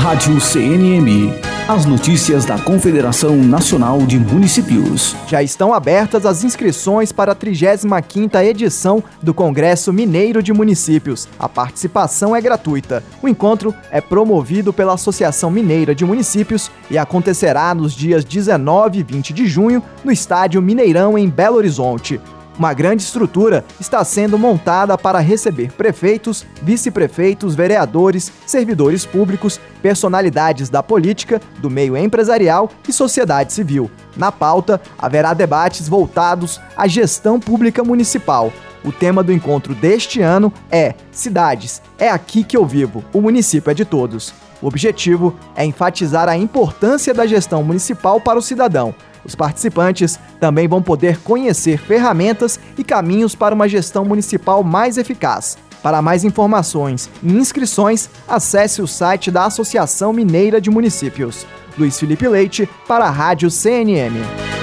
Rádio CNM. As notícias da Confederação Nacional de Municípios. Já estão abertas as inscrições para a 35ª edição do Congresso Mineiro de Municípios. A participação é gratuita. O encontro é promovido pela Associação Mineira de Municípios e acontecerá nos dias 19 e 20 de junho no Estádio Mineirão, em Belo Horizonte. Uma grande estrutura está sendo montada para receber prefeitos, vice-prefeitos, vereadores, servidores públicos, personalidades da política, do meio empresarial e sociedade civil. Na pauta, haverá debates voltados à gestão pública municipal. O tema do encontro deste ano é Cidades, é aqui que eu vivo, o município é de todos. O objetivo é enfatizar a importância da gestão municipal para o cidadão. Os participantes também vão poder conhecer ferramentas e caminhos para uma gestão municipal mais eficaz. Para mais informações e inscrições, acesse o site da Associação Mineira de Municípios. Luiz Felipe Leite, para a Rádio CNM.